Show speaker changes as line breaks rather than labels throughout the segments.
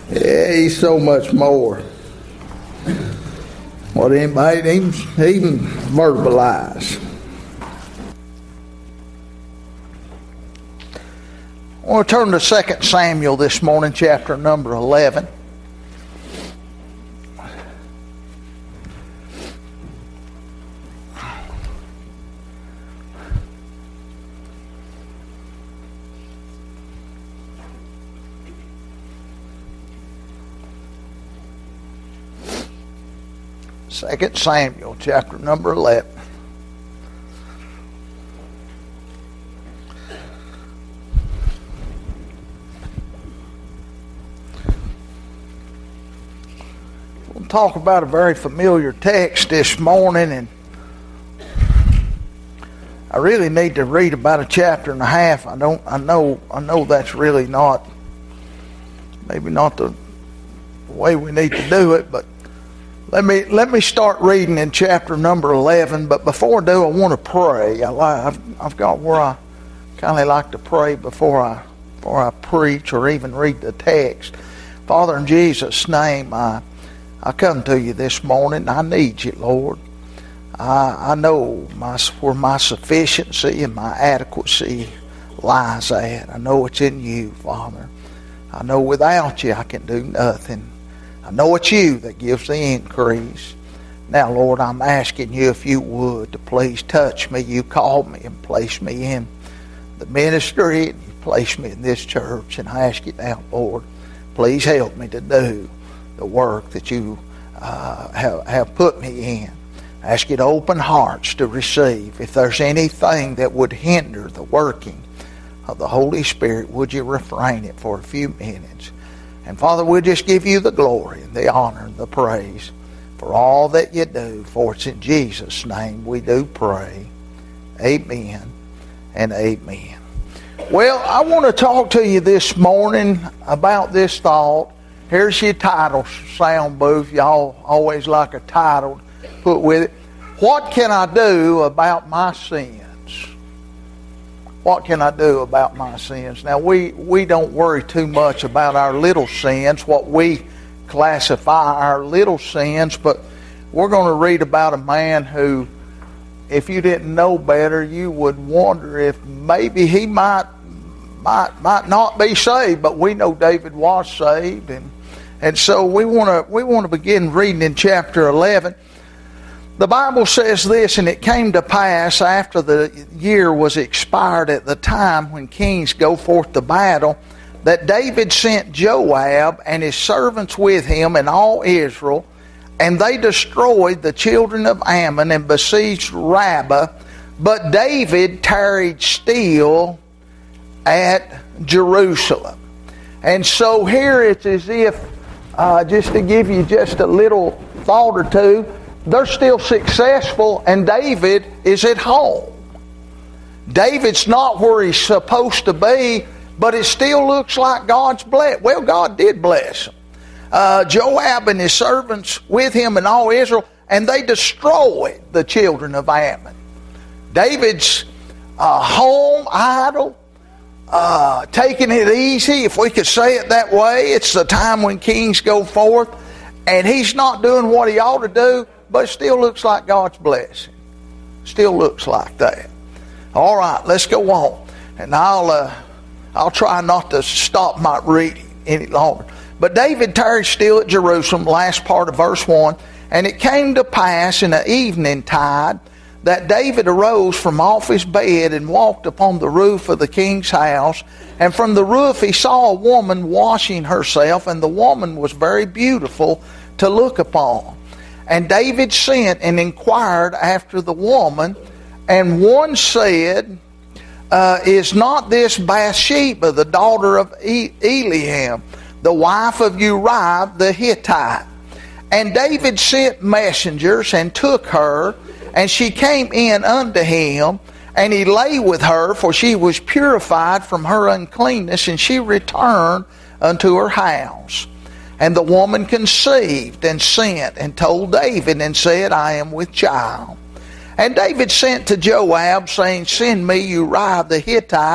Yeah, he's so much more. What anybody even verbalize. I want to turn to 2 Samuel this morning, chapter number 11. Second Samuel, chapter number 11. We'll talk about a very familiar text this morning, and I really need to read about a chapter and a half. I know that's really maybe not the way we need to do it, but Let me start reading in chapter number 11. But before I do, I want to pray. I've got where I kind of like to pray before I preach or even read the text. Father, in Jesus' name, I come to you this morning. I need you, Lord. I know where my sufficiency and my adequacy lies at. I know it's in you, Father. I know without you I can do nothing. I know it's you that gives the increase. Now, Lord, I'm asking you if you would to please touch me. You called me and placed me in the ministry, and you placed me in this church. And I ask you now, Lord, please help me to do the work that you have put me in. I ask you to open hearts to receive. If there's anything that would hinder the working of the Holy Spirit, would you refrain it for a few minutes? And Father, we'll just give you the glory and the honor and the praise for all that you do. For it's in Jesus' name we do pray. Amen and amen. Well, I want to talk to you this morning about this thought. Here's your title sound booth. Y'all always like a title to put with it. What can I do about my sins? What can I do about my sins? Now, we don't worry too much about our little sins, what we classify our little sins, but we're going to read about a man who, if you didn't know better, you would wonder if maybe he might not be saved, but we know David was saved, and so we want to begin reading in chapter 11. The Bible says this, and it came to pass after the year was expired at the time when kings go forth to battle, that David sent Joab and his servants with him and all Israel, and they destroyed the children of Ammon and besieged Rabbah. But David tarried still at Jerusalem. And so here it's as if, just to give you just a little thought or two, they're still successful, and David is at home. David's not where he's supposed to be, but it still looks like God's blessed. Well, God did bless him. Joab and his servants with him and all Israel, and they destroyed the children of Ammon. David's home, idle, taking it easy, if we could say it that way. It's the time when kings go forth, and he's not doing what he ought to do, but it still looks like God's blessing. Still looks like that. All right, let's go on. And I'll try not to stop my reading any longer. But David tarried still at Jerusalem, last part of verse 1. And it came to pass in the evening tide that David arose from off his bed and walked upon the roof of the king's house. And from the roof he saw a woman washing herself, and the woman was very beautiful to look upon. And David sent and inquired after the woman, and one said, Is not this Bathsheba, the daughter of Eliam, the wife of Uriah the Hittite? And David sent messengers and took her, and she came in unto him, and he lay with her, for she was purified from her uncleanness, and she returned unto her house. And the woman conceived and sent and told David and said, I am with child. And David sent to Joab, saying, Send me Uriah the Hittite.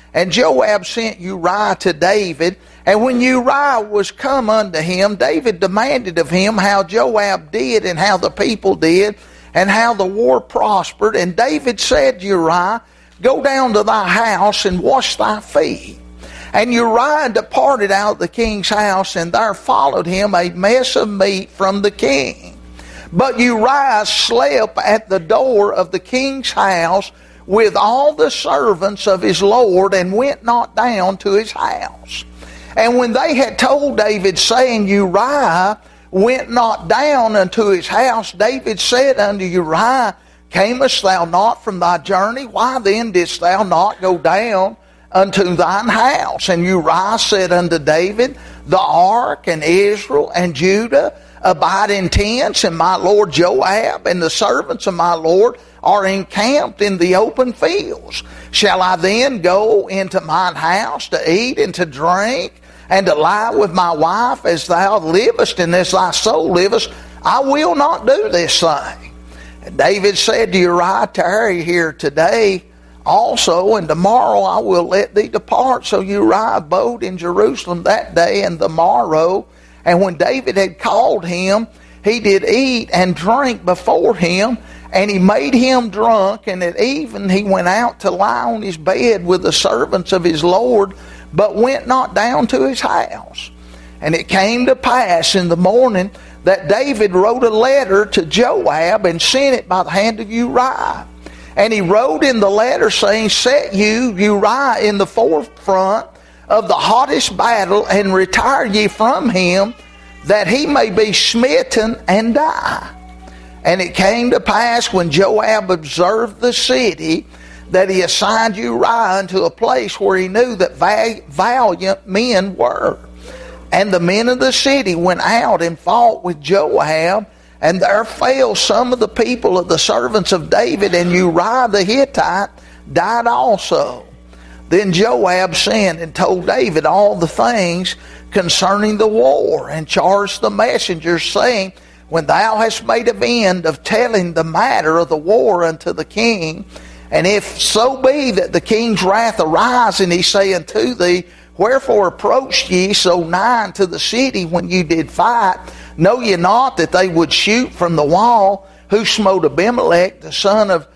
And Joab sent Uriah to David. And when Uriah was come unto him, David demanded of him how Joab did and how the people did and how the war prospered. And David said to Uriah, Go down to thy house and wash thy feet. And Uriah departed out of the king's house, and there followed him a mess of meat from the king. But Uriah slept at the door of the king's house with all the servants of his lord, and went not down to his house. And when they had told David, saying, Uriah went not down unto his house, David said unto Uriah, Camest thou not from thy journey? Why then didst thou not go down unto thine house? And Uriah said unto David, The ark and Israel and Judah abide in tents, and my lord Joab and the servants of my lord are encamped in the open fields. Shall I then go into mine house to eat and to drink, and to lie with my wife? As thou livest and as thy soul livest, I will not do this thing. And David said to Uriah, Tarry here today also, and tomorrow I will let thee depart. So Uriah abode in Jerusalem that day and the morrow. And when David had called him, he did eat and drink before him, and he made him drunk. And at even he went out to lie on his bed with the servants of his lord, but went not down to his house. And it came to pass in the morning that David wrote a letter to Joab, and sent it by the hand of Uriah. And he wrote in the letter, saying, Set you Uriah in the forefront of the hottest battle, and retire ye from him, that he may be smitten and die. And it came to pass, when Joab observed the city, that he assigned Uriah unto a place where he knew that valiant men were. And the men of the city went out and fought with Joab, and there fell some of the people of the servants of David, and Uriah the Hittite died also. Then Joab sent and told David all the things concerning the war, and charged the messengers, saying, When thou hast made an end of telling the matter of the war unto the king, and if so be that the king's wrath arise, and he say unto thee, Wherefore approached ye so nigh unto the city when ye did fight? Know ye not that they would shoot from the wall, who smote Abimelech the son of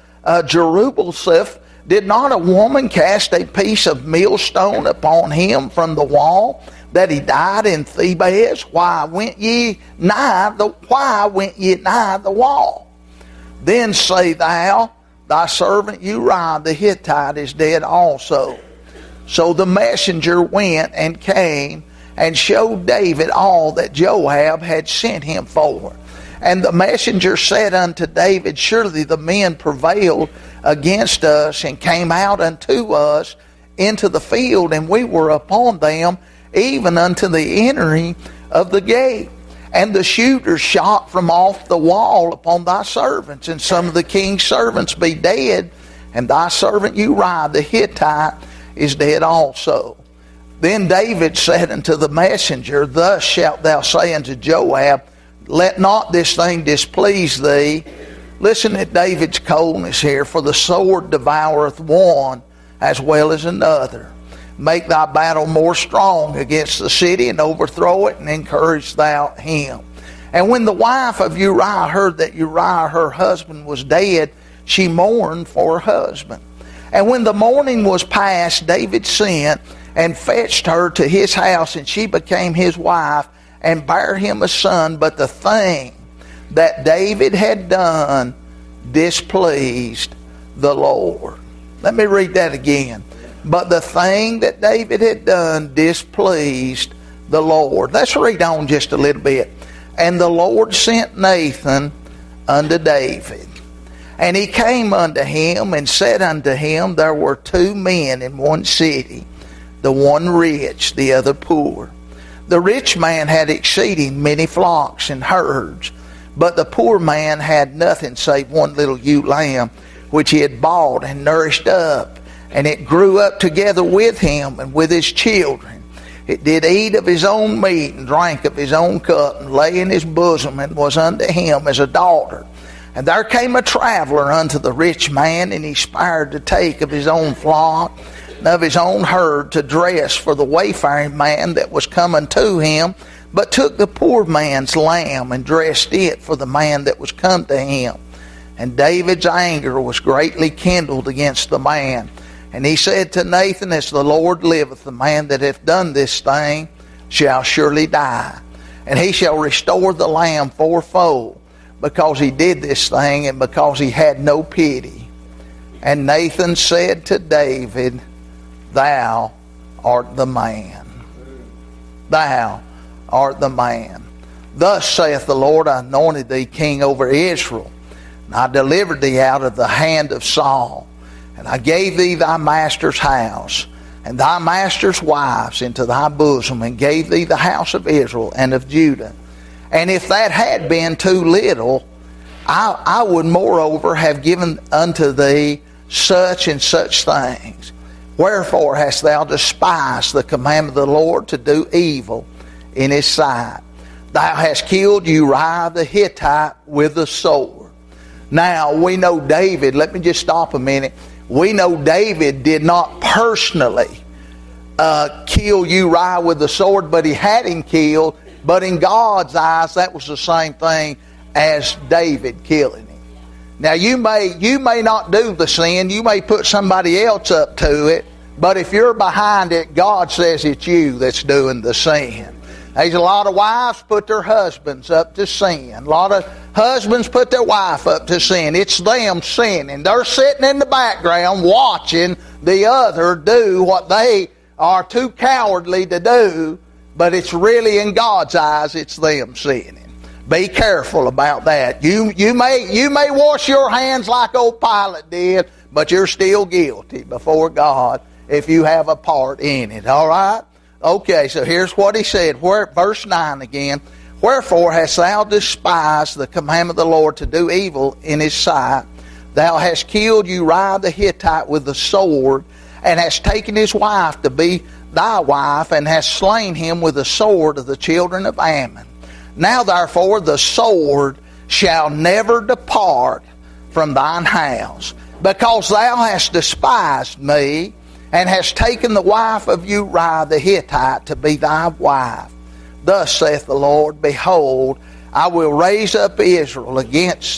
Jerubbaal? Did not a woman cast a piece of millstone upon him from the wall, that he died in Thebez? Why went ye nigh the wall? Then say thou, Thy servant Uriah the Hittite is dead also. So the messenger went and came and showed David all that Joab had sent him for. And the messenger said unto David, Surely the men prevailed against us, and came out unto us into the field, and we were upon them, even unto the entering of the gate. And the shooters shot from off the wall upon thy servants, and some of the king's servants be dead, and thy servant Uriah the Hittite is dead also. Then David said unto the messenger, Thus shalt thou say unto Joab, Let not this thing displease thee. Listen to David's coldness here. For the sword devoureth one as well as another. Make thy battle more strong against the city, and overthrow it, and encourage thou him. And when the wife of Uriah heard that Uriah her husband was dead, she mourned for her husband. And when the morning was past, David sent and fetched her to his house, and she became his wife, and bare him a son. But the thing that David had done displeased the Lord. Let me read that again. But the thing that David had done displeased the Lord. Let's read on just a little bit. And the Lord sent Nathan unto David. And he came unto him and said unto him, There were two men in one city, the one rich, the other poor. The rich man had exceeding many flocks and herds, but the poor man had nothing save one little ewe lamb, which he had bought and nourished up. And it grew up together with him and with his children. It did eat of his own meat, and drank of his own cup, and lay in his bosom, and was unto him as a daughter. And there came a traveler unto the rich man, and he spied to take of his own flock setting of his own herd to dress for the wayfaring man that was coming to him, but took the poor man's lamb and dressed it for the man that was come to him. And David's anger was greatly kindled against the man. And he said to Nathan, As the Lord liveth, the man that hath done this thing shall surely die. And he shall restore the lamb fourfold, because he did this thing, and because he had no pity. And Nathan said to David, Thou art the man. Thou art the man. Thus saith the Lord, I anointed thee king over Israel, and I delivered thee out of the hand of Saul, and I gave thee thy master's house, and thy master's wives into thy bosom, and gave thee the house of Israel and of Judah. And if that had been too little, I would moreover have given unto thee such and such things. Wherefore hast thou despised the commandment of the Lord to do evil in his sight? Thou hast killed Uriah the Hittite with the sword. Now we know David, let me just stop a minute. We know David did not personally kill Uriah with the sword, but he had him killed. But in God's eyes, that was the same thing as David killing him. Now you may not do the sin, you may put somebody else up to it, but if you're behind it, God says it's you that's doing the sin. There's a lot of wives put their husbands up to sin. A lot of husbands put their wife up to sin. It's them sinning. They're sitting in the background watching the other do what they are too cowardly to do, but it's really in God's eyes, it's them sinning. Be careful about that. You may wash your hands like old Pilate did, but you're still guilty before God if you have a part in it. All right? Okay, so here's what he said. Verse 9 again. Wherefore hast thou despised the commandment of the Lord to do evil in his sight? Thou hast killed Uriah the Hittite with the sword, and hast taken his wife to be thy wife, and hast slain him with the sword of the children of Ammon. Now therefore the sword shall never depart from thine house, because thou hast despised me, and hast taken the wife of Uriah the Hittite to be thy wife. Thus saith the Lord, Behold, I will raise up evil against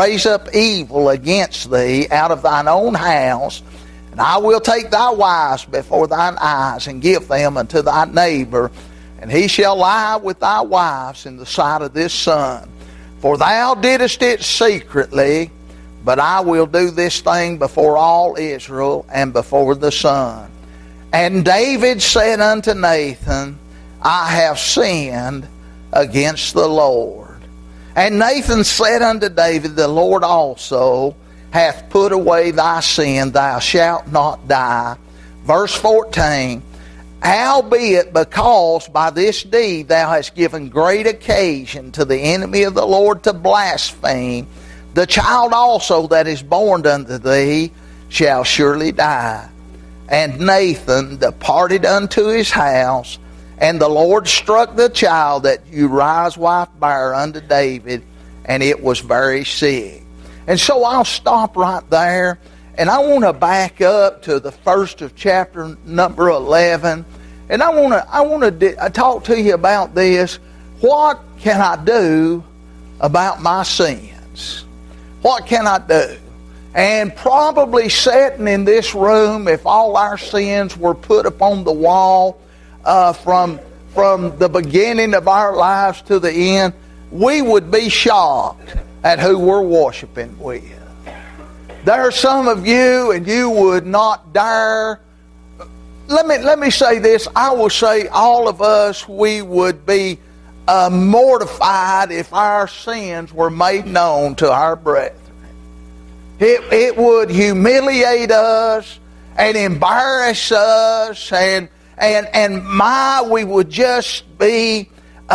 thee out of thine own house, and I will take thy wives before thine eyes, and give them unto thy neighbor, and he shall lie with thy wives in the sight of this sun. For thou didst it secretly, but I will do this thing before all Israel and before the sun. And David said unto Nathan, I have sinned against the Lord. And Nathan said unto David, The Lord also hath put away thy sin, thou shalt not die. Verse 14, Howbeit, because by this deed thou hast given great occasion to the enemy of the Lord to blaspheme, the child also that is born unto thee shall surely die. And Nathan departed unto his house, and the Lord struck the child that Uriah's wife bare unto David, and it was very sick. And so I'll stop right there, and I want to back up to the first of chapter number 11, and I want to talk to you about this. What can I do about my sins? What can I do? And probably sitting in this room, if all our sins were put upon the wall from the beginning of our lives to the end, we would be shocked at who we're worshiping with. There are some of you, and you would not dare. Let me say this. I will say all of us, we would be mortified if our sins were made known to our brethren. It would humiliate us and embarrass us, and we would just be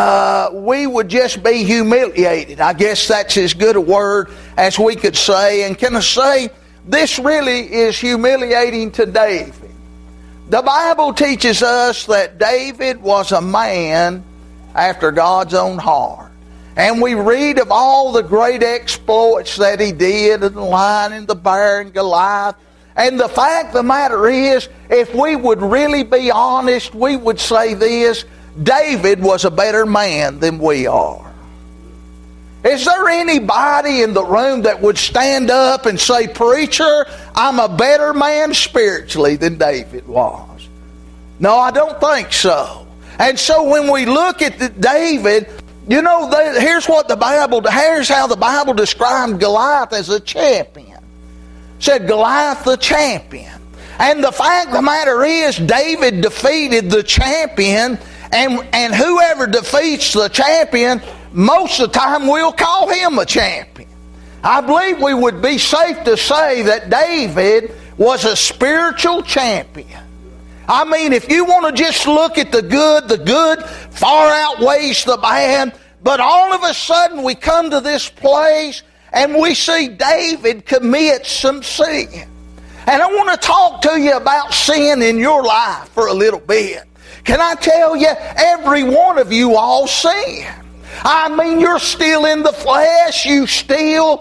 humiliated. I guess that's as good a word as we could say. And can I say, this really is humiliating to David. The Bible teaches us that David was a man after God's own heart. And we read of all the great exploits that he did, and the lion and the bear and Goliath, And the fact of the matter is, if we would really be honest, we would say this: David was a better man than we are. Is there anybody in the room that would stand up and say, "Preacher, I'm a better man spiritually than David was"? No, I don't think so. And so when we look at David, you know, here's how the Bible described Goliath as a champion. It said Goliath the champion. And the fact of the matter is, David defeated the champion, and whoever defeats the champion, most of the time we'll call him a champion. I believe we would be safe to say that David was a spiritual champion. I mean, if you want to just look at the good far outweighs the bad. But all of a sudden we come to this place and we see David commit some sin. And I want to talk to you about sin in your life for a little bit. Can I tell you, every one of you all sin. I mean, you're still in the flesh. You still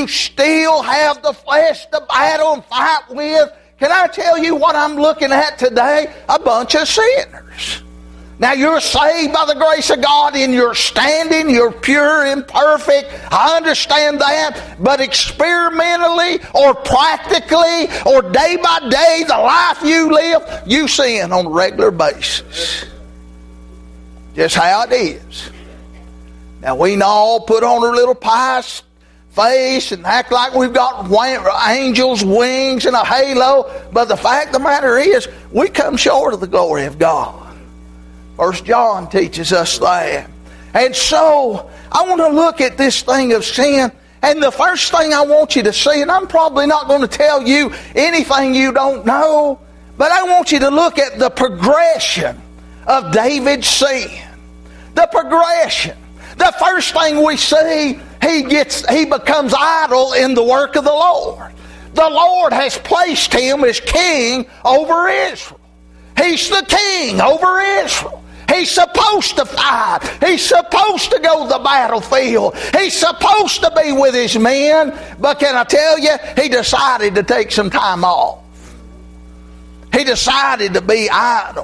have the flesh to battle and fight with. Can I tell you what I'm looking at today? A bunch of sinners. Now, you're saved by the grace of God in your standing. You're pure and perfect. I understand that. But experimentally or practically or day by day, the life you live, you sin on a regular basis. Just how it is. Now, we can all put on our little pious face and act like we've got angels' wings and a halo. But the fact of the matter is, we come short of the glory of God. 1 John teaches us that. And so, I want to look at this thing of sin. And the first thing I want you to see, and I'm probably not going to tell you anything you don't know, but I want you to look at the progression of David's sin. The progression. The first thing we see, he becomes idle in the work of the Lord. The Lord has placed him as king over Israel. He's the king over Israel. He's supposed to fight. He's supposed to go to the battlefield. He's supposed to be with his men. But can I tell you, he decided to take some time off. He decided to be idle.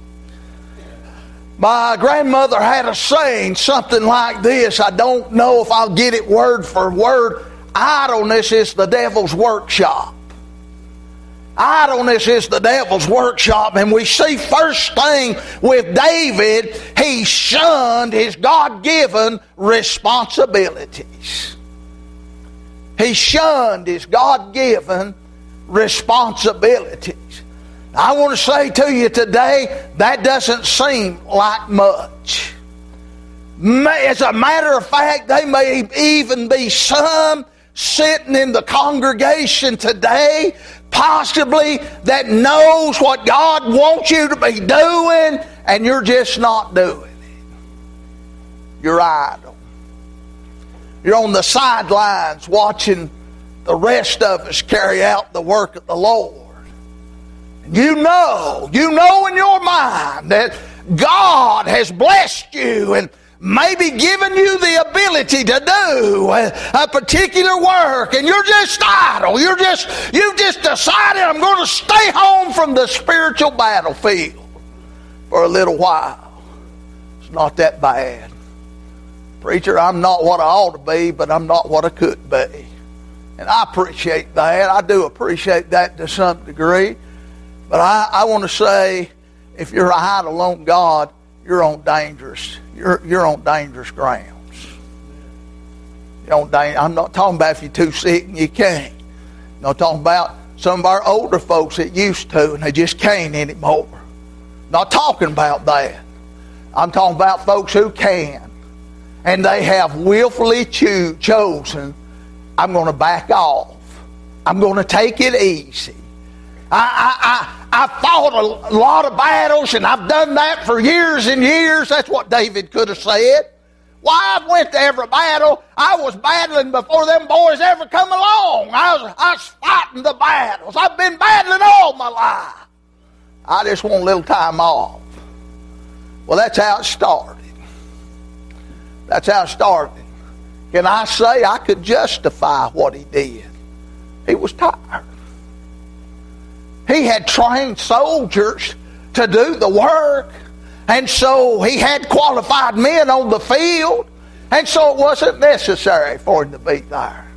My grandmother had a saying, something like this. I don't know if I'll get it word for word. Idleness is the devil's workshop. Idleness is the devil's workshop. And we see first thing with David, he shunned his God-given responsibilities. He shunned his God-given responsibilities. I want to say to you today, that doesn't seem like much. As a matter of fact, there may even be some sitting in the congregation today, possibly, that knows what God wants you to be doing, and you're just not doing it. You're idle. You're on the sidelines watching the rest of us carry out the work of the Lord. You know in your mind that God has blessed you and maybe given you the ability to do a particular work, and you're just idle. You've just decided, I'm going to stay home from the spiritual battlefield for a little while. It's not that bad. Preacher, I'm not what I ought to be, but I'm not what I could be. And I appreciate that. I do appreciate that to some degree. But I want to say, if you're idle on God, you're on dangerous grounds. I'm not talking about if you're too sick and you can't. I'm not talking about some of our older folks that used to and they just can't anymore. Not talking about that. I'm talking about folks who can. And they have willfully chosen, I'm going to back off. I'm going to take it easy. I fought a lot of battles, and I've done that for years and years. That's what David could have said. Why, I went to every battle. I was battling before them boys ever come along. I was fighting the battles. I've been battling all my life. I just want a little time off. Well, that's how it started. That's how it started. Can I say I could justify what he did? He was tired. He had trained soldiers to do the work. And so he had qualified men on the field. And so it wasn't necessary for him to be there.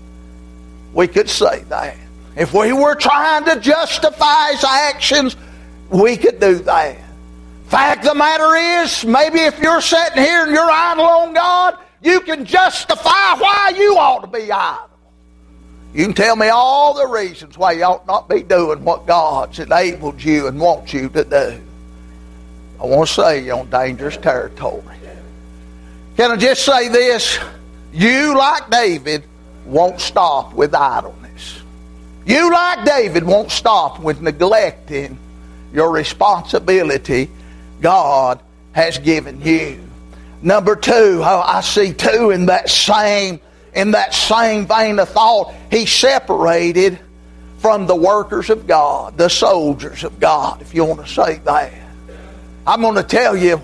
We could say that. If we were trying to justify his actions, we could do that. Fact of the matter is, maybe if you're sitting here and you're idle on God, you can justify why you ought to be idle. You can tell me all the reasons why you ought not be doing what God's enabled you and wants you to do. I want to say you're on dangerous territory. Can I just say this? You, like David, won't stop with idleness. You, like David, won't stop with neglecting your responsibility God has given you. Number two, I see two in that same vein of thought. He separated from the workers of God, the soldiers of God, if you want to say that. I'm going to tell you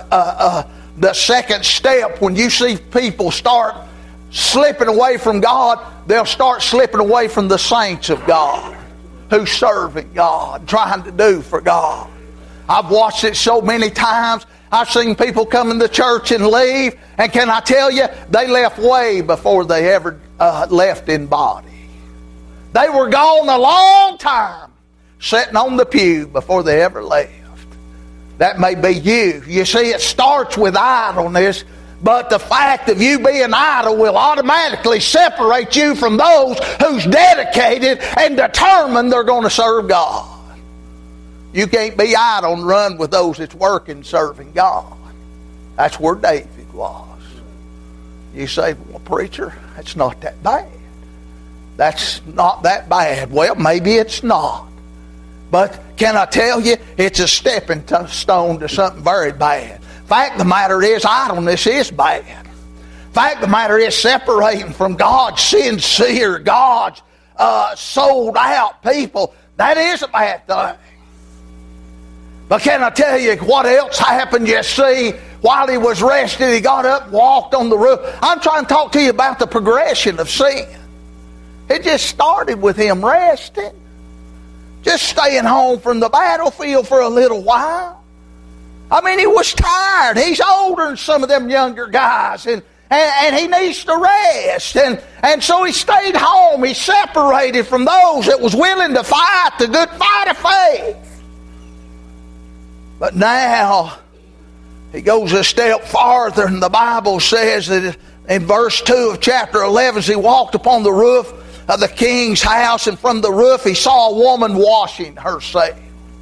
the second step. When you see people start slipping away from God, they'll start slipping away from the saints of God who's serving God, trying to do for God. I've watched it so many times. I've seen people come in the church and leave, and can I tell you, they left way before they ever left in body. They were gone a long time, sitting on the pew before they ever left. That may be you. You see, it starts with idleness, but the fact of you being idle will automatically separate you from those who's dedicated and determined they're going to serve God. You can't be idle and run with those that's working serving God. That's where David was. You say, well, preacher, that's not that bad. That's not that bad. Well, maybe it's not. But can I tell you, it's a stepping stone to something very bad. Fact of the matter is, idleness is bad. Fact of the matter is, separating from God's sincere, God's sold out people, that is a bad thing. But can I tell you what else happened? You see, while he was resting, he got up and walked on the roof. I'm trying to talk to you about the progression of sin. It just started with him resting. Just staying home from the battlefield for a little while. I mean, he was tired. He's older than some of them younger guys. And he needs to rest. And so he stayed home. He separated from those that was willing to fight the good fight of faith. But now, he goes a step farther, and the Bible says that in verse 2 of chapter 11, as he walked upon the roof of the king's house, and from the roof he saw a woman washing herself.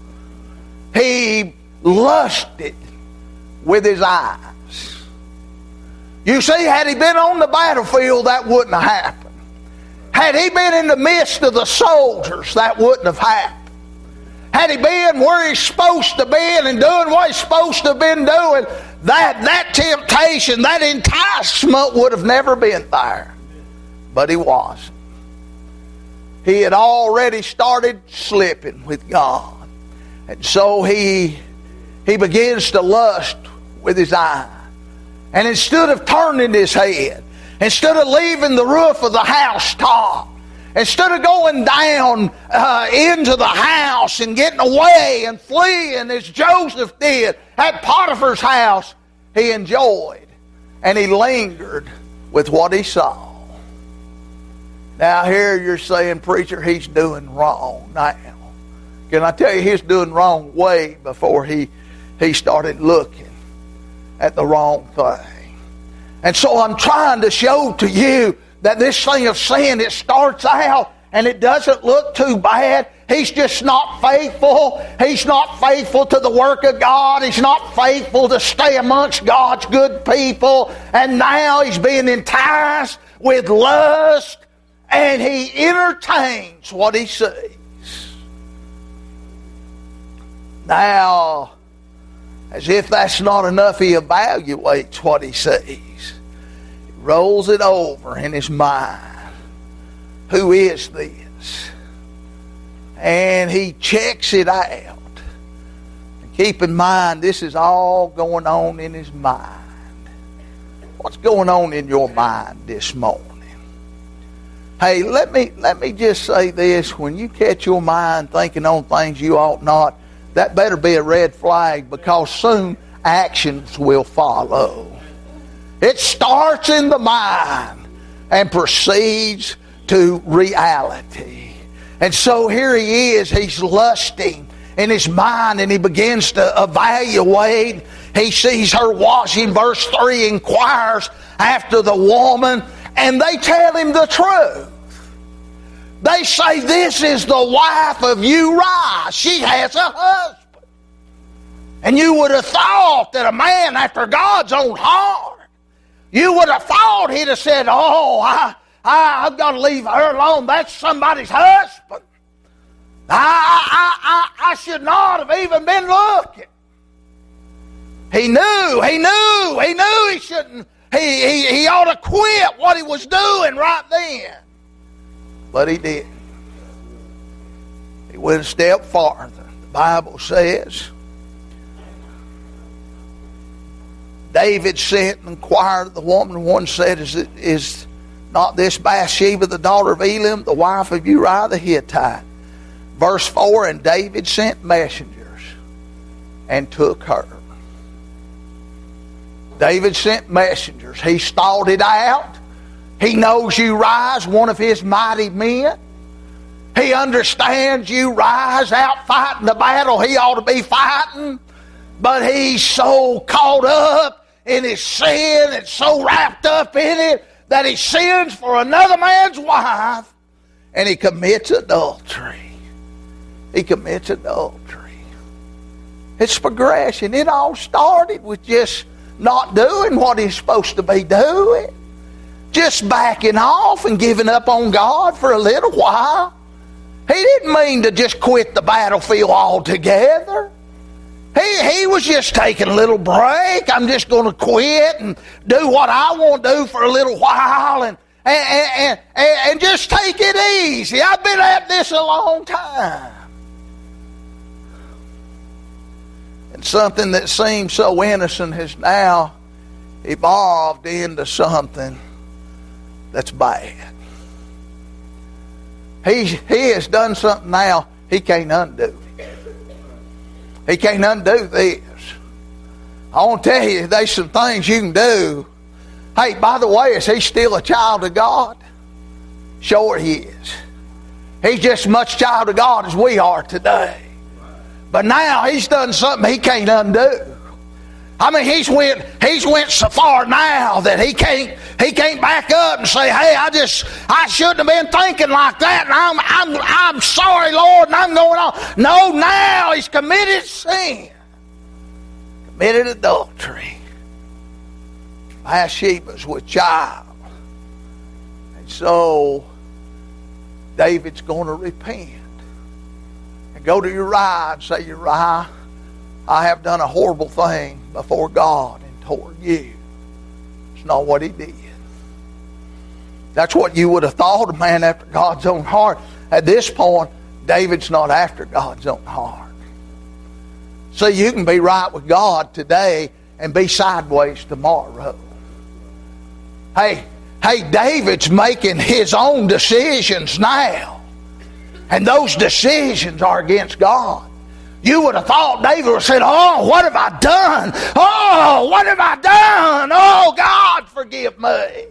He lusted with his eyes. You see, had he been on the battlefield, that wouldn't have happened. Had he been in the midst of the soldiers, that wouldn't have happened. Had he been where he's supposed to be and doing what he's supposed to have been doing, that temptation, that enticement would have never been there. But he wasn't. He had already started slipping with God. And so he begins to lust with his eye. And instead of turning his head, instead of leaving the roof of the housetop, instead of going down into the house and getting away and fleeing as Joseph did at Potiphar's house, he enjoyed and he lingered with what he saw. Now here you're saying, preacher, he's doing wrong now. Can I tell you, he's doing wrong way before he started looking at the wrong thing. And so I'm trying to show to you that this thing of sin, it starts out and it doesn't look too bad. He's just not faithful. He's not faithful to the work of God. He's not faithful to stay amongst God's good people. And now he's being enticed with lust, and he entertains what he sees. Now, as if that's not enough, he evaluates what he sees. Rolls it over in his mind. Who is this? And he checks it out. And keep in mind, this is all going on in his mind. What's going on in your mind this morning? Hey, let me just say this. When you catch your mind thinking on things you ought not, that better be a red flag, because soon actions will follow. It starts in the mind and proceeds to reality. And so here he is, he's lusting in his mind, and he begins to evaluate. He sees her washing. Verse 3 inquires after the woman, and they tell him the truth. They say, this is the wife of Uriah. She has a husband. And you would have thought that a man after God's own heart, you would have thought he'd have said, oh, I've got to leave her alone. That's somebody's husband. I should not have even been looking. He knew he shouldn't. He ought to quit what he was doing right then. But he didn't. He went a step farther. The Bible says, David sent and inquired of the woman. One said, is not this Bathsheba, the daughter of Eliam, the wife of Uriah the Hittite? Verse 4, and David sent messengers and took her. David sent messengers. He stalled it out. He knows Uriah's one of his mighty men. He understands Uriah's out fighting the battle he ought to be fighting. But he's so caught up in his sin and so wrapped up in it that he sins for another man's wife, and he commits adultery. He commits adultery. It's progression. It all started with just not doing what he's supposed to be doing. Just backing off and giving up on God for a little while. He didn't mean to just quit the battlefield altogether. He was just taking a little break. I'm just going to quit and do what I want to do for a little while and just take it easy. I've been at this a long time. And something that seemed so innocent has now evolved into something that's bad. He has done something now he can't undo. He can't undo this. I want to tell you, there's some things you can do. Hey, by the way, is he still a child of God? Sure he is. He's just as much child of God as we are today. But now he's done something he can't undo. I mean, he's went so far now that he can't back up and say, hey, I shouldn't have been thinking like that, and I'm sorry, Lord, and I'm going on. No, now he's committed sin. Committed adultery. Bathsheba's with child. And so David's going to repent. And go to Uriah and say, Uriah, I have done a horrible thing before God and toward you. It's not what he did. That's what you would have thought, a man after God's own heart. At this point, David's not after God's own heart. So you can be right with God today and be sideways tomorrow. Hey, David's making his own decisions now. And those decisions are against God. You would have thought David would have said, oh, what have I done? Oh, what have I done? Oh, God, forgive me.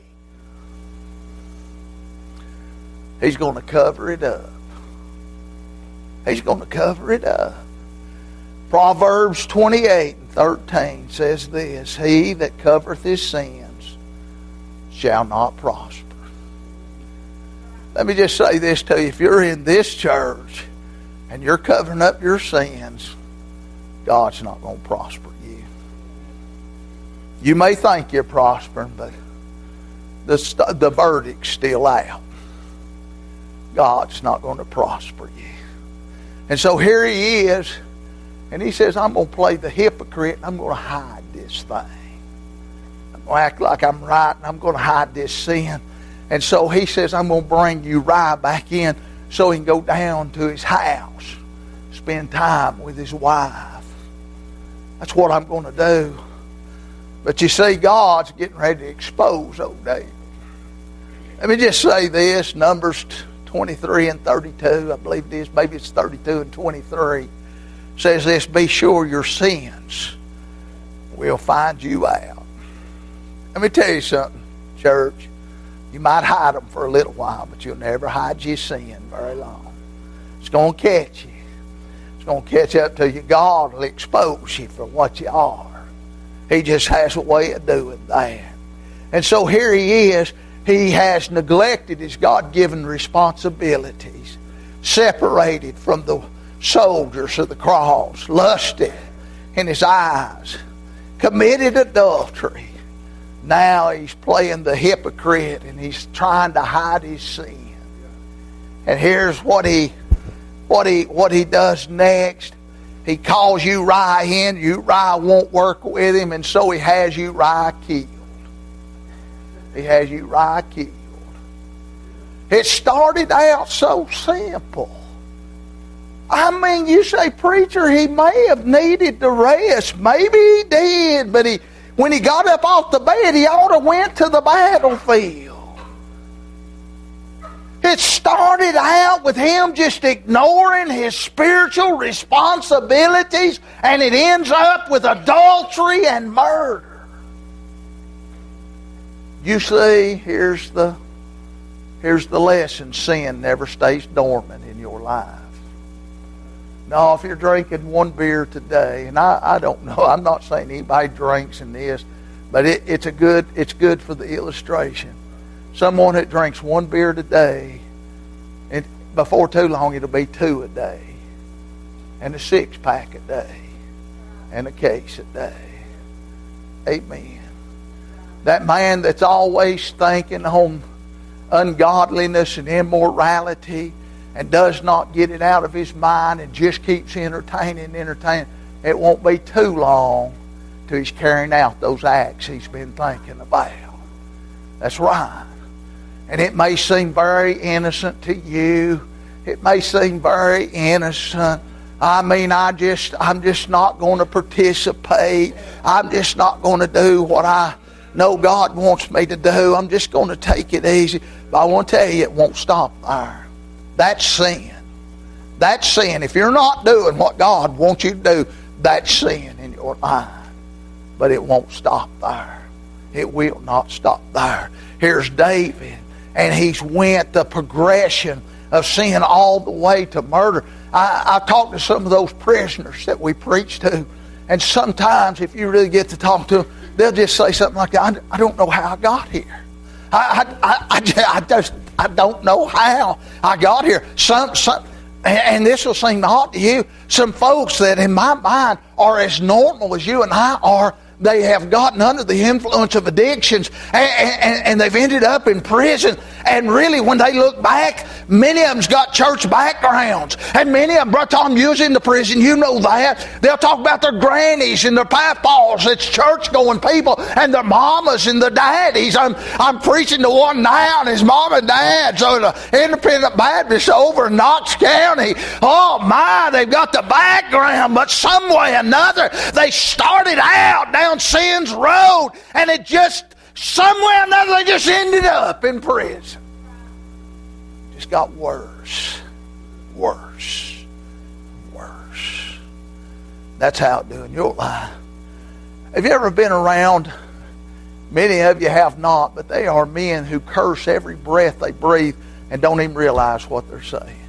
He's going to cover it up. He's going to cover it up. Proverbs 28:13 says this, he that covereth his sins shall not prosper. Let me just say this to you. If you're in this church and you're covering up your sins, God's not going to prosper you. You may think you're prospering, but the verdict's still out. God's not going to prosper you. And so here he is, and he says, I'm going to play the hypocrite, and I'm going to hide this thing. I'm going to act like I'm right, and I'm going to hide this sin. And so he says, I'm going to bring Uriah back in so he can go down to his house, spend time with his wife. That's what I'm going to do. But you see, God's getting ready to expose old David. Let me just say this, Numbers 23 and 32, I believe it is, maybe it's 32 and 23, says this, be sure your sins will find you out. Let me tell you something, church. You might hide them for a little while, but you'll never hide your sin very long. It's going to catch you. It's going to catch up to you. God will expose you for what you are. He just has a way of doing that. And so here he is. He has neglected his God-given responsibilities, separated from the soldiers of the cross, lusted in his eyes, committed adultery. Now he's playing the hypocrite and he's trying to hide his sin. And here's what he does next. He calls Uriah in. Uriah won't work with him, and so he has Uriah killed. He has Uriah killed. It started out so simple. I mean, you say, preacher, he may have needed the rest. Maybe he did, but when he got up off the bed, he ought to went to the battlefield. It started out with him just ignoring his spiritual responsibilities, and it ends up with adultery and murder. You see, here's the lesson. Sin never stays dormant in your life. No, if you're drinking one beer today, and I don't know, I'm not saying anybody drinks in this, but it's good for the illustration. Someone that drinks one beer today, and before too long it'll be 2 a day, and a 6-pack a day, and a case a day. Amen. That man that's always thinking on ungodliness and immorality and does not get it out of his mind and just keeps entertaining, it won't be too long till he's carrying out those acts he's been thinking about. That's right. And it may seem very innocent to you. It may seem very innocent. I mean, I'm just not going to participate. I'm just not going to do what I know God wants me to do. I'm just going to take it easy. But I want to tell you, it won't stop there. That's sin. That's sin. If you're not doing what God wants you to do, that's sin in your life. But it won't stop there. It will not stop there. Here's David, and he's went the progression of sin all the way to murder. I talked to some of those prisoners that we preach to, and sometimes if you really get to talk to them, they'll just say something like that. I don't know how I got here. I don't know how I got here. And this will seem odd to you. Some folks that in my mind are as normal as you and I are, they have gotten under the influence of addictions and they've ended up in prison. And really, when they look back, many of them's got church backgrounds. And many of them, Brother Tom, using the prison, you know that. They'll talk about their grannies and their papaws. It's church-going people. And their mamas and their daddies. I'm preaching to one now, and his mom and dad. So the Independent Baptist over in Knox County. Oh, my, they've got the background. But some way or another, they started out down sin's road. And it just, some way or another, they just ended up in prison. Just got worse. That's how it do in your life. Have you ever been around, many of you have not, but they are men who curse every breath they breathe and don't even realize what they're saying.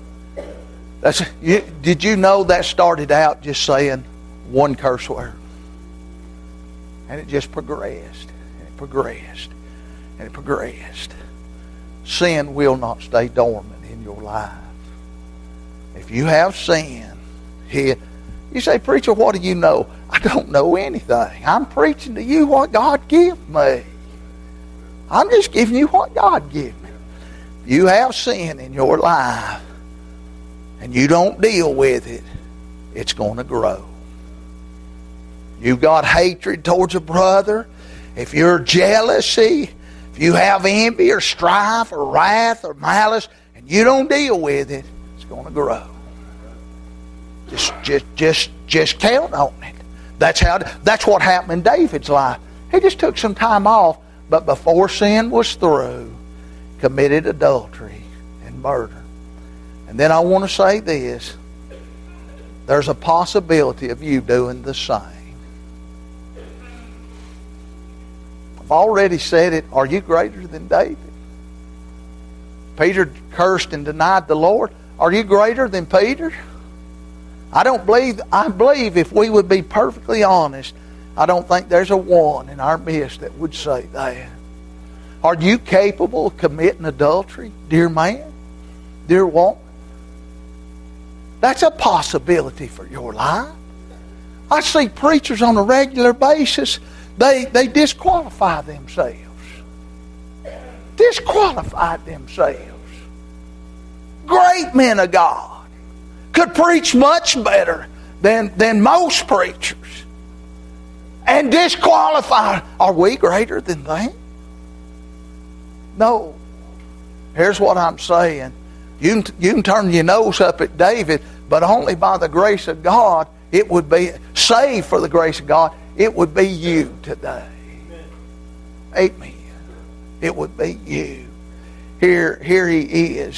Did you know that started out just saying one curse word? And it just progressed, and it progressed, and it progressed. Sin will not stay dormant in your life. If you have sin, you say, preacher, what do you know? I don't know anything. I'm preaching to you what God gave me. I'm just giving you what God gave me. If you have sin in your life and you don't deal with it, it's going to grow. You've got hatred towards a brother. If you're jealousy, if you have envy or strife or wrath or malice, and you don't deal with it, it's going to grow. Just count on it. That's what happened in David's life. He just took some time off, but before sin was through, committed adultery and murder. And then I want to say this. There's a possibility of you doing the same. I've already said it. Are you greater than David? Peter cursed and denied the Lord. Are you greater than Peter? I believe if we would be perfectly honest, I don't think there's a one in our midst that would say that. Are you capable of committing adultery, dear man, dear woman? That's a possibility for your life. I see preachers on a regular basis, they disqualify themselves. Disqualified themselves. Great men of God could preach much better than most preachers. And disqualified. Are we greater than them? No. Here's what I'm saying. You can turn your nose up at David, but only by the grace of God, it would be, save for the grace of God, it would be you today. Amen. It would be you. Here he is.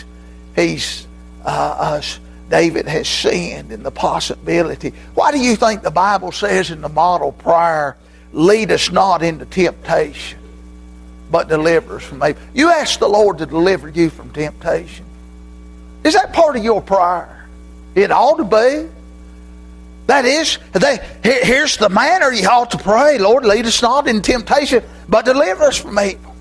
David has sinned in the possibility. Why do you think the Bible says in the model prayer, lead us not into temptation, but deliver us from evil? You ask the Lord to deliver you from temptation. Is that part of your prayer? It ought to be. That is, here's the manner you ought to pray. Lord, lead us not in temptation, but deliver us from evil.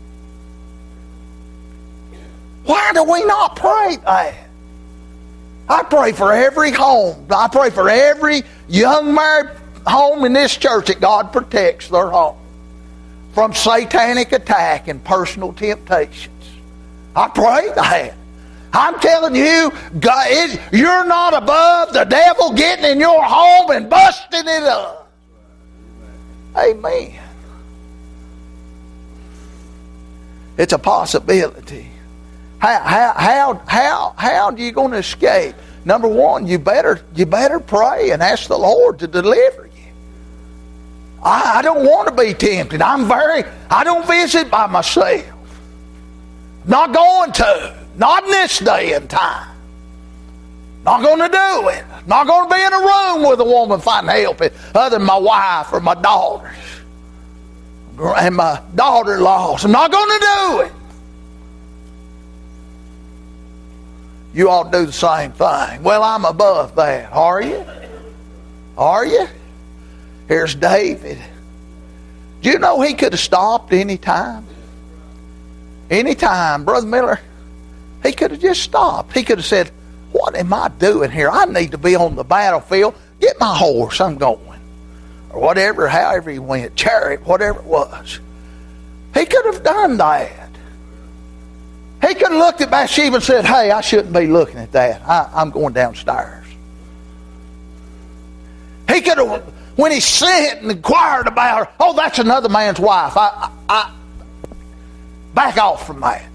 Why do we not pray that? I pray for every home. I pray for every young married home in this church that God protects their home from satanic attack and personal temptations. I pray that. I'm telling you, God, you're not above the devil getting in your home and busting it up. Amen. It's a possibility. How are you going to escape? Number one, you better pray and ask the Lord to deliver you. I don't want to be tempted. I don't visit by myself. Not going to. Not in this day and time. Not going to do it. Not going to be in a room with a woman finding help other than my wife or my daughters and my daughter-in-laws. I'm not going to do it. You ought to do the same thing. Well, I'm above that. Are you? Are you? Here's David. Do you know he could have stopped any time? Any time. Brother Miller, he could have just stopped. He could have said, what am I doing here? I need to be on the battlefield. Get my horse. I'm going. Or whatever, however he went. Chariot, whatever it was. He could have done that. He could have looked at Bathsheba and said, hey, I shouldn't be looking at that. I'm going downstairs. He could have, when he sent and inquired about her, oh, that's another man's wife. I back off from that.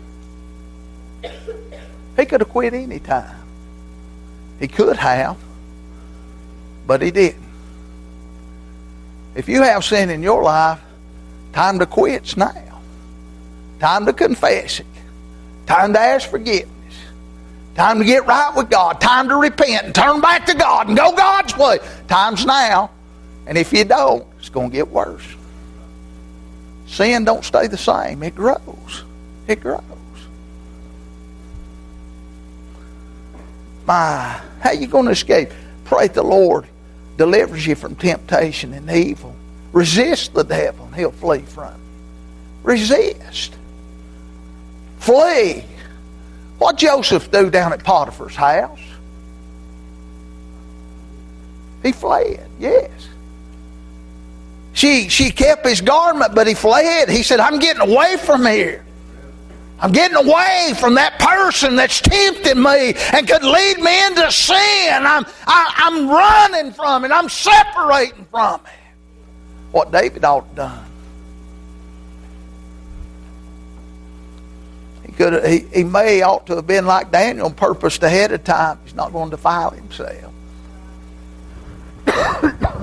He could have quit any time. He could have, but he didn't. If you have sin in your life, time to quit's now. Time to confess it. Time to ask forgiveness. Time to get right with God. Time to repent and turn back to God and go God's way. Time's now. And if you don't, it's going to get worse. Sin don't stay the same. It grows. It grows. How are you going to escape? Pray the Lord delivers you from temptation and evil. Resist the devil and he'll flee from you. Resist. Flee. What did Joseph do down at Potiphar's house? He fled, yes. She kept his garment, but he fled. He said, I'm getting away from here. I'm getting away from that person that's tempting me and could lead me into sin. I'm running from it. I'm separating from it. What David ought to have done. He may ought to have been like Daniel and purposed ahead of time. He's not going to defile himself.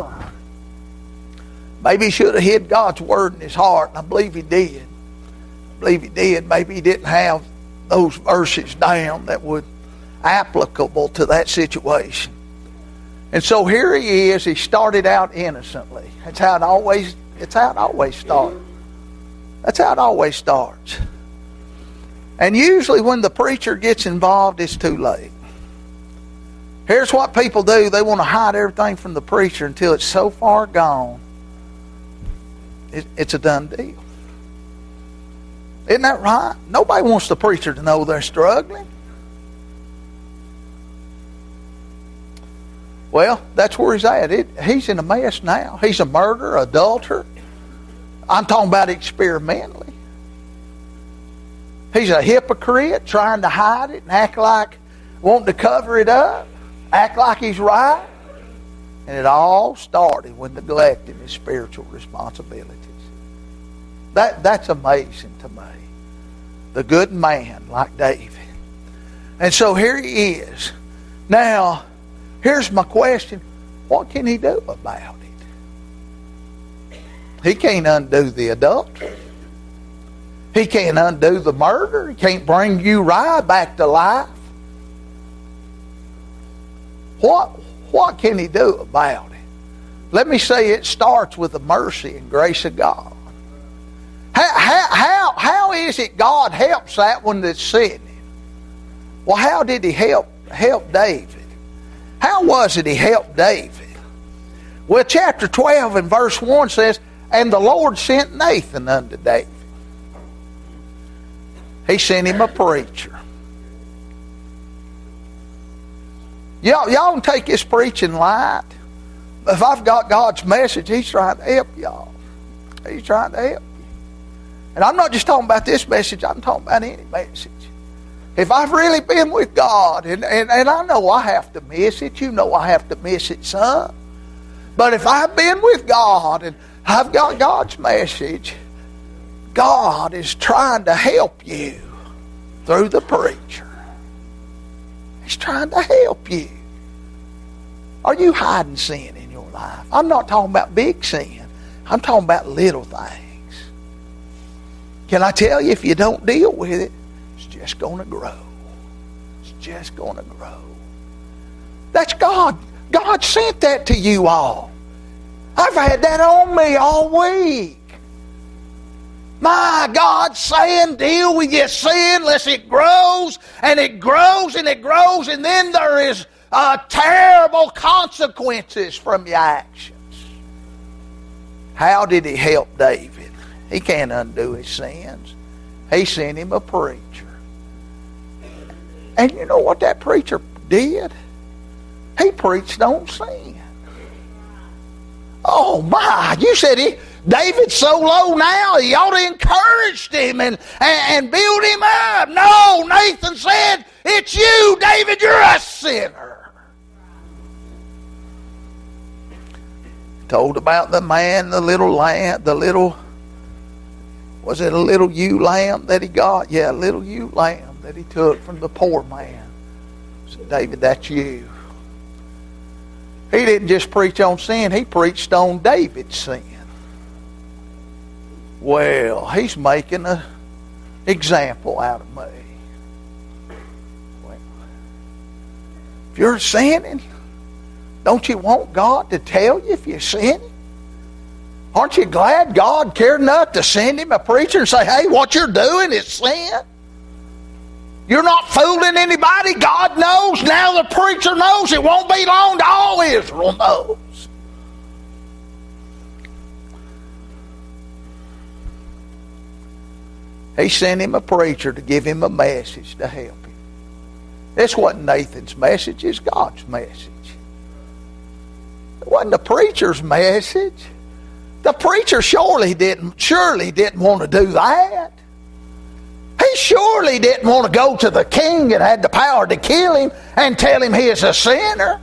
Maybe he should have hid God's word in his heart, and I believe he did. believe he did. Maybe he didn't have those verses down that would applicable to that situation. And so here he is. He started out innocently. That's how it always starts. That's how it always starts. And usually when the preacher gets involved, it's too late. Here's what people do. They want to hide everything from the preacher until it's so far gone, it's a done deal. Isn't that right? Nobody wants the preacher to know they're struggling. Well, that's where he's at. He's in a mess now. He's a murderer, adulterer. I'm talking about experimentally. He's a hypocrite trying to hide it and act like wanting to cover it up, act like he's right. And it all started with neglecting his spiritual responsibilities. That's amazing to me. The good man like David. And so here he is. Now, here's my question. What can he do about it? He can't undo the adultery. He can't undo the murder. He can't bring Uriah back to life. What can he do about it? Let me say it starts with the mercy and grace of God. How is it God helps that one that's sinning? Well, how did he help David? How was it he helped David? Well, chapter 12 and verse 1 says, and the Lord sent Nathan unto David. He sent him a preacher. Y'all can take this preaching light. If I've got God's message, He's trying to help y'all. He's trying to help you. And I'm not just talking about this message, I'm talking about any message. If I've really been with God, and I know I have to miss it, you know I have to miss it some. But if I've been with God and I've got God's message, God is trying to help you through the preacher. He's trying to help you. Are you hiding sin in your life? I'm not talking about big sin. I'm talking about little things. Can I tell you, if you don't deal with it, it's just going to grow. It's just going to grow. That's God. God sent that to you all. I've had that on me all week. My God saying, deal with your sin lest it grows, and it grows, and it grows, and then there is terrible consequences from your actions. How did he help David? He can't undo his sins. He sent him a preacher. And you know what that preacher did? He preached on sin. Oh my, you said David's so low now, he ought to encourage him and build him up. No, Nathan said, it's you, David, you're a sinner. Told about the man, the little lamb, was it a little ewe lamb that he got? Yeah, a little ewe lamb that he took from the poor man. Said, David, that's you. He didn't just preach on sin, he preached on David's sin. Well, he's making an example out of me. Well, if you're sinning, don't you want God to tell you if you're sinning? Aren't you glad God cared enough to send him a preacher and say, hey, what you're doing is sin? You're not fooling anybody. God knows. Now the preacher knows. It won't be long till all Israel knows. He sent him a preacher to give him a message to help him. This wasn't Nathan's message. It's God's message. It wasn't the preacher's message. The preacher surely didn't want to do that. He surely didn't want to go to the king and had the power to kill him and tell him he is a sinner.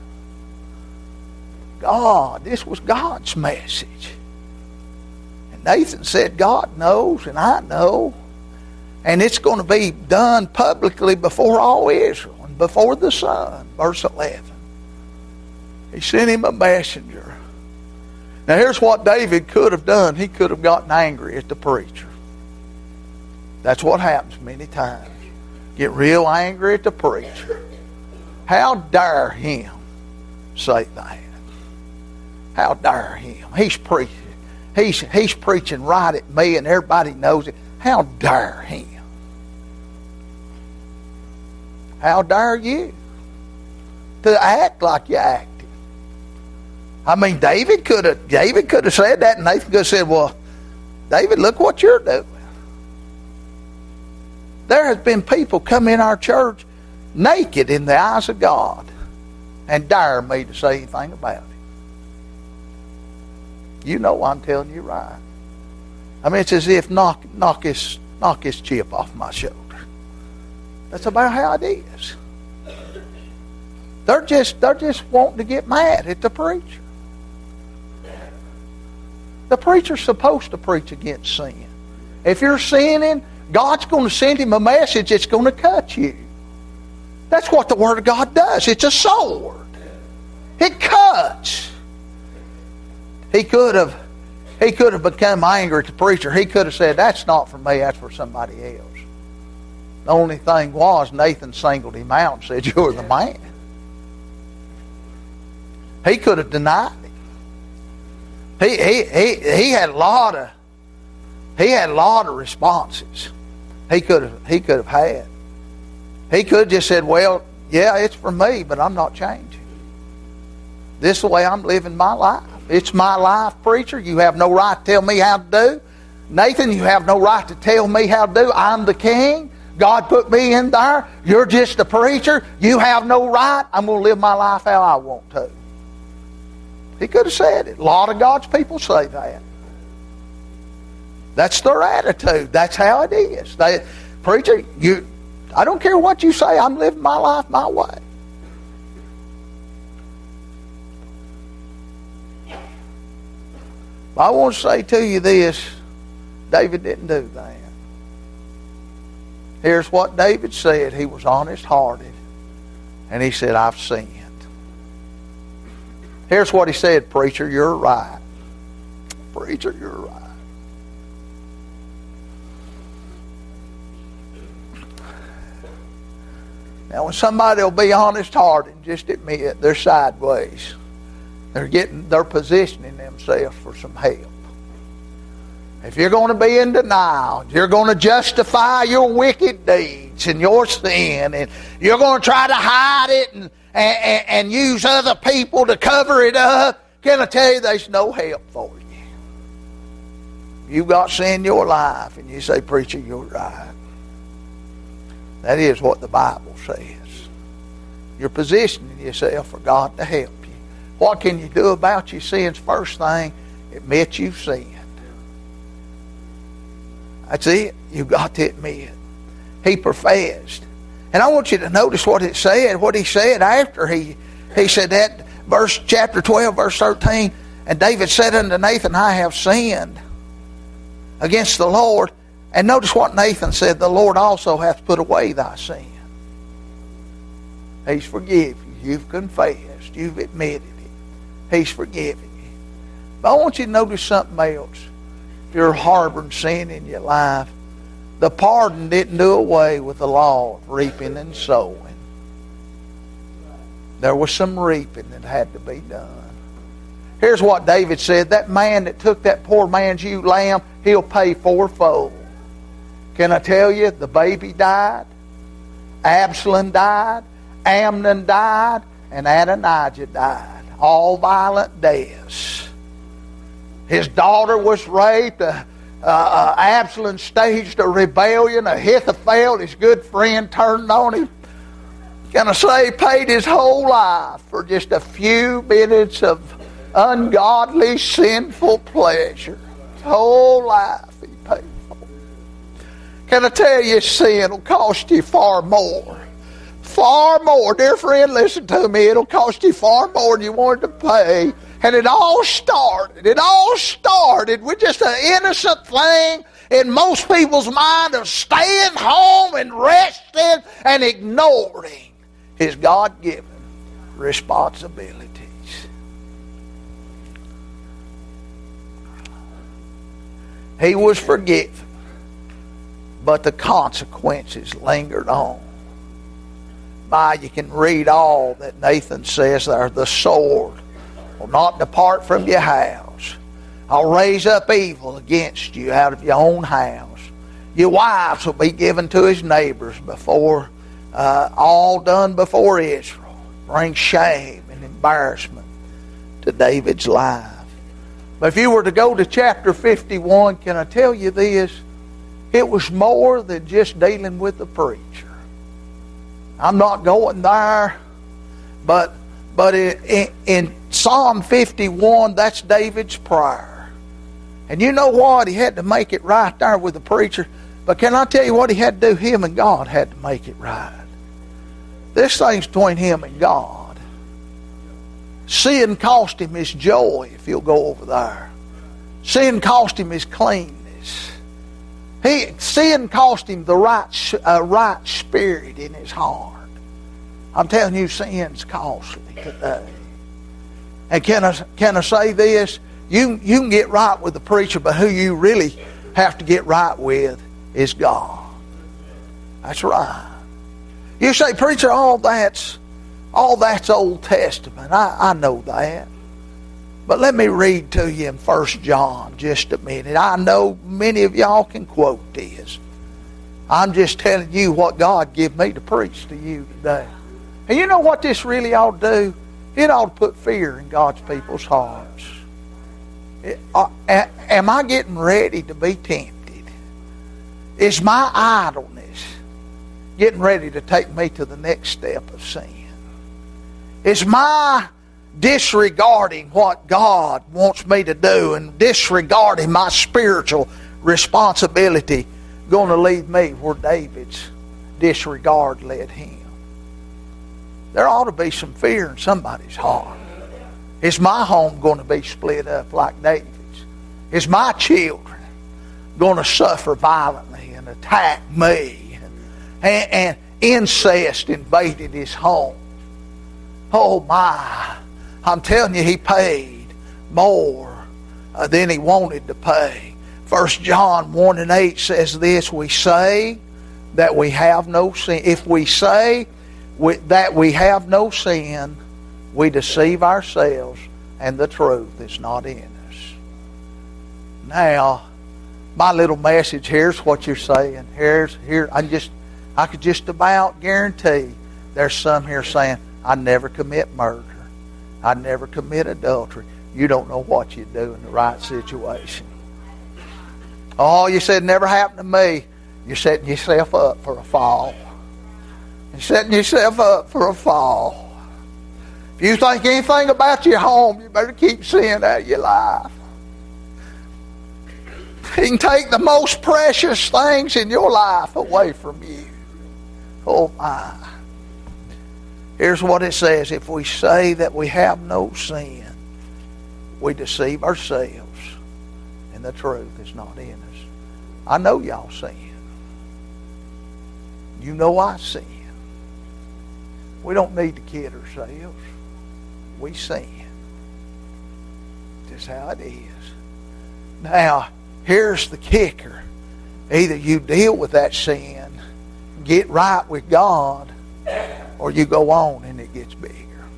This was God's message. And Nathan said, God knows and I know. And it's going to be done publicly before all Israel and before the sun. Verse 11. He sent him a messenger. Now here's what David could have done. He could have gotten angry at the preacher. That's what happens many times. Get real angry at the preacher. How dare him say that? How dare him? He's preaching. He's preaching right at me and everybody knows it. How dare him? How dare you to act like you acted? I mean, David could have said that, and Nathan could have said, well, David, look what you're doing. There has been people come in our church naked in the eyes of God and dare me to say anything about it. You know I'm telling you right. I mean, it's as if knock his chip off my shoulder. That's about how it is. They're just wanting to get mad at the preacher. The preacher's supposed to preach against sin. If you're sinning, God's going to send him a message that's going to cut you. That's what the Word of God does. It's a sword. It cuts. He could have become angry at the preacher. He could have said, that's not for me, that's for somebody else. The only thing was, Nathan singled him out and said, you're the man. He could have denied him. He had a lot of responses. He could have had. He could have just said, well, yeah, it's for me, but I'm not changing. This is the way I'm living my life. It's my life, preacher. You have no right to tell me how to do. Nathan, you have no right to tell me how to do. I'm the king. God put me in there. You're just a preacher. You have no right. I'm going to live my life how I want to. He could have said it. A lot of God's people say that. That's their attitude. That's how it is. Preacher, I don't care what you say. I'm living my life my way. I want to say to you this. David didn't do that. Here's what David said. He was honest-hearted. And he said, I've sinned. Here's what he said, preacher, you're right. Preacher, you're right. Now, when somebody will be honest-hearted and just admit they're sideways, they're positioning themselves for some help. If you're going to be in denial, you're going to justify your wicked deeds and your sin, and you're going to try to hide it and use other people to cover it up, can I tell you there's no help for you. You've got sin in your life, and you say, preacher, you're right. That is what the Bible says. You're positioning yourself for God to help you. What can you do about your sins? First thing, admit you've sinned. That's it. You've got to admit. He professed. And I want you to notice what it said, what he said after he said that. Chapter 12, verse 13. And David said unto Nathan, I have sinned against the Lord. And notice what Nathan said, the Lord also hath put away thy sin. He's forgiven you. You've confessed. You've admitted it. He's forgiven you. But I want you to notice something else. If you're harboring sin in your life, the pardon didn't do away with the law of reaping and sowing. There was some reaping that had to be done. Here's what David said. That man that took that poor man's ewe lamb, he'll pay fourfold. Can I tell you, the baby died, Absalom died, Amnon died, and Adonijah died. All violent deaths. His daughter was raped. Absalom staged a rebellion. Ahithophel, his good friend, turned on him. Can I say, he paid his whole life for just a few minutes of ungodly, sinful pleasure. His whole life he paid for. Can I tell you, sin will cost you far more. Far more. Dear friend, listen to me. It'll cost you far more than you wanted to pay. And it all started with just an innocent thing in most people's mind of staying home and resting and ignoring his God-given responsibilities. He was forgiven. but the consequences lingered on. You can read all that Nathan says there. The sword will not depart from your house. I'll raise up evil against you out of your own house. Your wives will be given to his neighbors before, all done before Israel. Bring shame and embarrassment to David's life. But if you were to go to chapter 51, can I tell you this? It was more than just dealing with the preacher. I'm not going there, but in Psalm 51, that's David's prayer. And you know what? He had to make it right there with the preacher. But can I tell you what he had to do? Him and God had to make it right. This thing's between him and God. Sin cost him his joy, if you'll go over there. Sin cost him his cleanness. Sin cost him the right spirit in his heart. I'm telling you, sin's costly today. And can I say this? You can get right with the preacher, but who you really have to get right with is God. That's right. You say, preacher, all that's Old Testament. I know that. But let me read to you in 1 John just a minute. I know many of y'all can quote this. I'm just telling you what God gave me to preach to you today. And you know what this really ought to do? It ought to put fear in God's people's hearts. Am I getting ready to be tempted? Is my idleness getting ready to take me to the next step of sin? Is my disregarding what God wants me to do and disregarding my spiritual responsibility going to lead me where David's disregard led him? There ought to be some fear in somebody's heart. Is my home going to be split up like David's? Is my children going to suffer violently and attack me? And incest invaded his home. Oh my. I'm telling you, he paid more than he wanted to pay. 1 John 1:8 says this, we say that we have no sin. If we say that we have no sin, we deceive ourselves and the truth is not in us. Now, my little message, here's what you're saying. I could just about guarantee there's some here saying, I never commit murder. I never commit adultery. You don't know what you do in the right situation. Oh, you said it never happened to me. You're setting yourself up for a fall. You're setting yourself up for a fall. If you think anything about your home, you better keep sin out of your life. He can take the most precious things in your life away from you. Oh my. Here's what it says. If we say that we have no sin, we deceive ourselves and the truth is not in us. I know y'all sin. You know I sin. We don't need to kid ourselves. We sin. That's how it is. Now, here's the kicker. Either you deal with that sin, get right with God, or you go on and it gets bigger.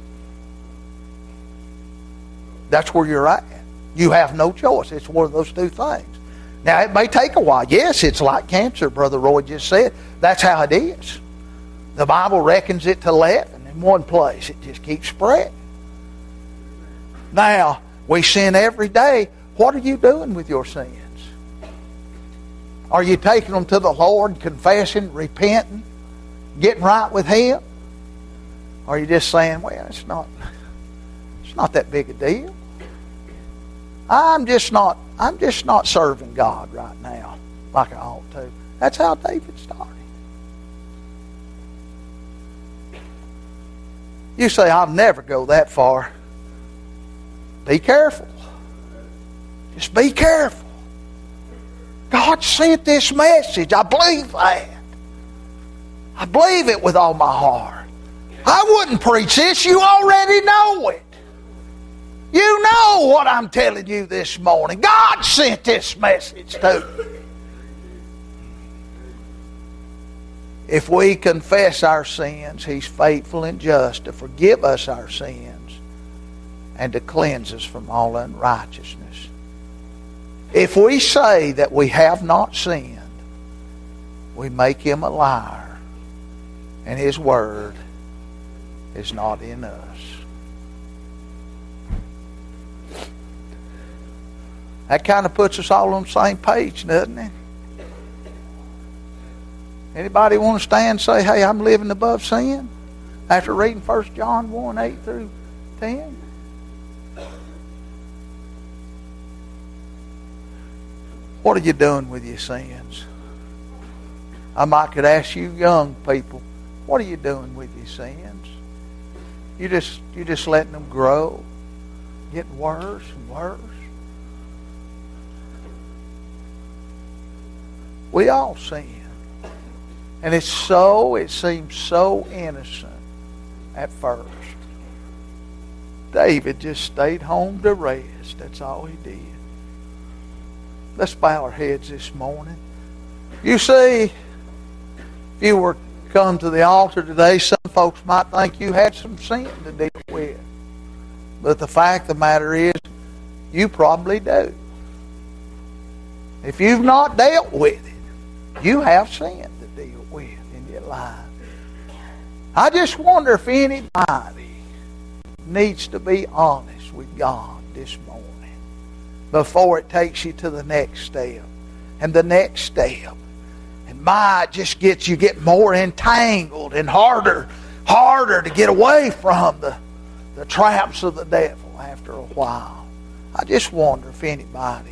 That's where you're at. You have no choice. It's one of those two things. Now, it may take a while. Yes, it's like cancer, Brother Roy just said. That's how it is. The Bible reckons it to 11 in one place. It just keeps spreading. Now, we sin every day. What are you doing with your sins? Are you taking them to the Lord, confessing, repenting, getting right with Him? Or are you just saying, well, it's not that big a deal. I'm just not serving God right now like I ought to. That's how David started. You say, I'll never go that far. Be careful. Just be careful. God sent this message. I believe that. I believe it with all my heart. I wouldn't preach this. You already know it. You know what I'm telling you this morning. God sent this message to you. If we confess our sins, He's faithful and just to forgive us our sins and to cleanse us from all unrighteousness. If we say that we have not sinned, we make Him a liar, and His word is not in us. That kind of puts us all on the same page, doesn't it? Anybody want to stand and say, hey, I'm living above sin? After reading 1 John 1, 8 through 10? What are you doing with your sins? I might could ask you young people, what are you doing with your sins? You just letting them grow, getting worse and worse. We all sin. And it seems so innocent at first. David just stayed home to rest. That's all he did. Let's bow our heads this morning. You see, if you were to come to the altar today, some folks might think you had some sin to deal with. But the fact of the matter is, you probably do. If you've not dealt with it, you have sin to deal with in your life. I just wonder if anybody needs to be honest with God this morning before it takes you to the next step and the next step. And it just gets you get more entangled and harder to get away from the traps of the devil after a while. I just wonder if anybody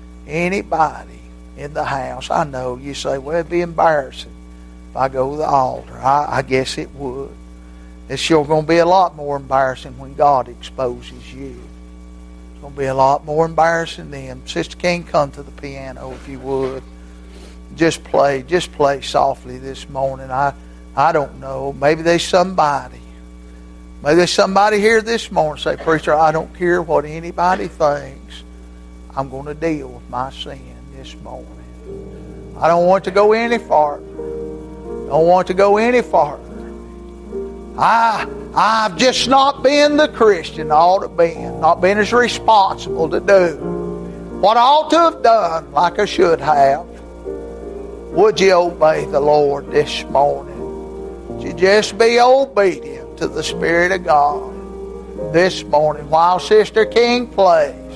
in the house, I know you say, well, it'd be embarrassing if I go to the altar. I guess it would. It's sure going to be a lot more embarrassing when God exposes you. It's going to be a lot more embarrassing then. Sister King, come to the piano if you would. Just play softly this morning. I don't know. Maybe there's somebody here this morning say, preacher, I don't care what anybody thinks. I'm going to deal with my sin this morning. I don't want to go any farther. I've just not been the Christian I ought to be. Not been as responsible to do what I ought to have done like I should have. Would you obey the Lord this morning? Would you just be obedient to the Spirit of God this morning while Sister King plays?